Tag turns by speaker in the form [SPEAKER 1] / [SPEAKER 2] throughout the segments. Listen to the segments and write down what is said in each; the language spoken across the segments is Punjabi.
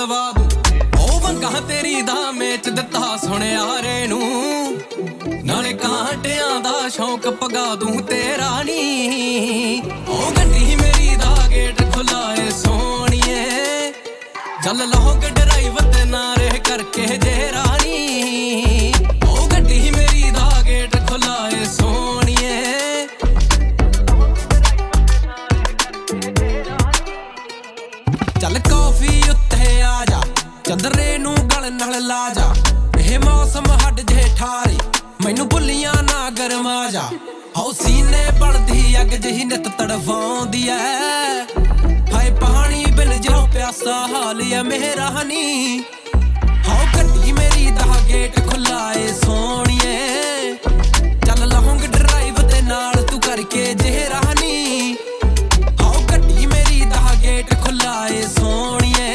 [SPEAKER 1] ਲਵਾ ਦੂੰ ਉਹ ਵੰਗਾ ਤੇਰੀ ਦਾ ਮੇਚ ਦਿੱਤਾ ਸੁਣਿਆਰੇ ਨੂੰ ਨਾਲੇ ਕਾਂਟਿਆਂ ਦਾ ਸ਼ੌਂਕ ਪਗਾ ਦੂੰ ਤੇਰਾ ਨੀ ਉਹ ਗੱਡੀ ਮੇਰੀ ਦਾ ਗੇਟ ਖੁੱਲਾ ਏ ਸੋਹਣੀਏ ਚੱਲ ਲੌਂਗ ਡਰਾਈਵ ਤੇ ਨਾਰੇ ਕਰਕੇ ਜੇ ਰਾਣੀ ਉਹ ਗੱਡੀ ਮੇਰੀ ਦਾ ਗੇਟ ਖੁੱਲਾ ਏ ਸੋਹਣੀਏ ਚੱਲ ਕੌਫੀ ਉੱਤੇ ਆ ਜਾ ਚੰਦਰੇ ਨੂੰ ਗਲ ਨਾਲ ਲਾ ਜਾ ਇਹ ਮੌਸਮ ਹੱਡ ਜੇ ਠਾਰੀ ਮੈਨੂੰ ਭੁੱਲੀਆਂ ਨਾ ਗਰਮਾ ਜਾ ਹਉ ਸੀਨੇ ਬਲਦੀ ਅੱਗ ਜਿਹੀ ਨਿੱਤ ਤੜਫਾਉਂਦੀ ਐ ਹਾਏ ਪਾਣੀ ਬਿਨ ਜਿਉ ਪਿਆਸਾ ਹਾਲ ਐ ਮੇਰਾ ਨੀ ਹਉ ਗੱਡੀ ਮੇਰੀ ਦਾ ਗੇਟ ਖੁੱਲਾ ਏ ਸੋਹਣੀਏ ਚੱਲ ਲੌਂਗ ਡਰਾਈਵ ਦੇ ਨਾਲ ਤੂੰ ਕਰਕੇ ਜੇ ਰਾਣੀ ਹਉ ਗੱਡੀ ਮੇਰੀ ਦਾ ਗੇਟ ਖੁੱਲਾ ਏ ਸੋਹਣੀਏ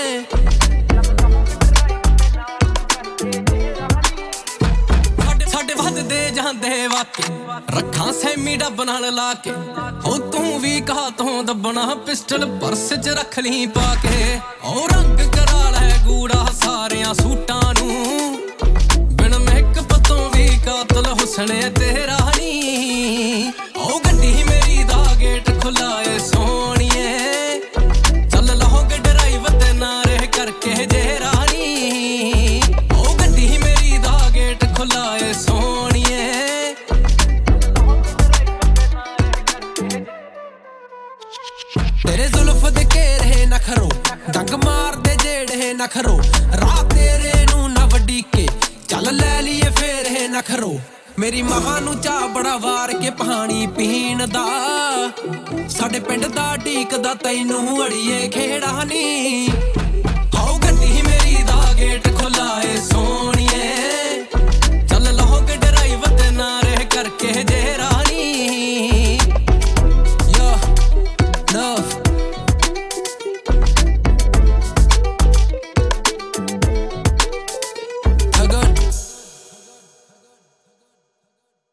[SPEAKER 1] ਸਾਡੇ ਵੱਧਦੇ ਜਾਂਦੇ ਵਾਕੇ ਰੱਖਾਂ ਸੈਮੀ ਡੱਬ ਨਾਲ ਲਾ ਕੇ ਉਹ ਤੂੰ ਵੀ ਕਹਾ ਤੋਂ ਦੱਬਣਾ ਪਿਸਟਲ ਪਰਸ 'ਚ ਰੱਖ ਲਈ ਪਾ ਕੇ ਉਹ ਰੰਗ ਕਰਾ ਲੈ ਗੂੜਾ ਸਾਰਿਆਂ ਸੂਟਾਂ ਨੂੰ ਬਿਨ ਮੇਕਅਪ ਤੋਂ ਵੀ ਕਾਤਲ ਹੁਸਨ ਏ ਤੇਰਾ ਨੀ ਉਹ ਗੱਡੀ ਮੇਰੀ ਦਾ ਗੇਟ ਖੁੱਲਾ ਏ ਸੋਹਣੀਏ ਚੱਲ ਲੌਂਗ ਡਰਾਈਵ ਤੇ ਨਾਰੇ ਕਰਕੇ ਜੇ ਰਾਣੀ ਉਹ ਗੱਡੀ ਮੇਰੀ ਦਾ ਗੇਟ ਖੁੱਲਾ ਏ ਸੋਹਣੀਏ ਤੇਰੇ ਜ਼ੁਲਫ ਦੇ ਘੇਰੇ ਨਖਰੋ ਡੰਗ ਮਾਰਦੇ ਜਿਹੜੇ ਨਖਰੋ ਰਾਹ ਤੇਰੇ ਨੂੰ ਨਾ ਵਡੀਕੇ ਚੱਲ ਲੈ ਲਈਏ ਫੇਰ ਇਹ ਨਖਰੋ ਮੇਰੀ ਮਾਂ ਨੂੰ ਚਾਹ ਬੜਾ ਵਾਰ ਕੇ ਪਾਣੀ ਪੀਣ ਦਾ ਸਾਡੇ ਪਿੰਡ ਦਾ ਢੀਕਦਾ ਤੈਨੂੰ ਅੜੀਏ ਖੇੜਾ ਨੀ